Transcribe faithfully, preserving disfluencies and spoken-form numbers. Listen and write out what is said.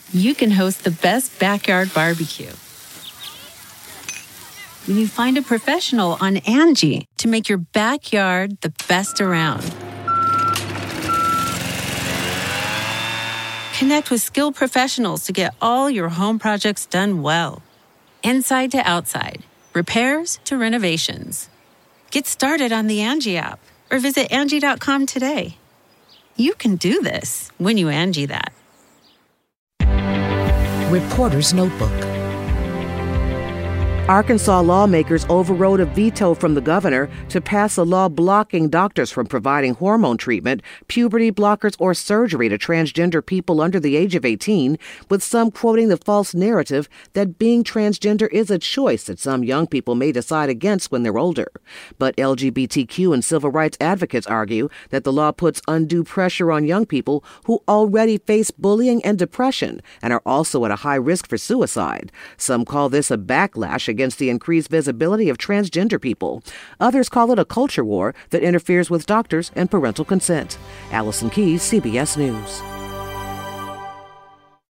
you can host the best backyard barbecue. When you find a professional on Angie to make your backyard the best around. Connect with skilled professionals to get all your home projects done well. Inside to outside, repairs to renovations. Get started on the Angie app or visit Angie dot com today. You can do this when you Angie that. Reporter's Notebook. Arkansas lawmakers overrode a veto from the governor to pass a law blocking doctors from providing hormone treatment, puberty blockers, or surgery to transgender people under the age of eighteen, with some quoting the false narrative that being transgender is a choice that some young people may decide against when they're older. But L G B T Q and civil rights advocates argue that the law puts undue pressure on young people who already face bullying and depression and are also at a high risk for suicide. Some call this a backlash against against the increased visibility of transgender people. Others call it a culture war that interferes with doctors and parental consent. Allison Keyes, C B S News.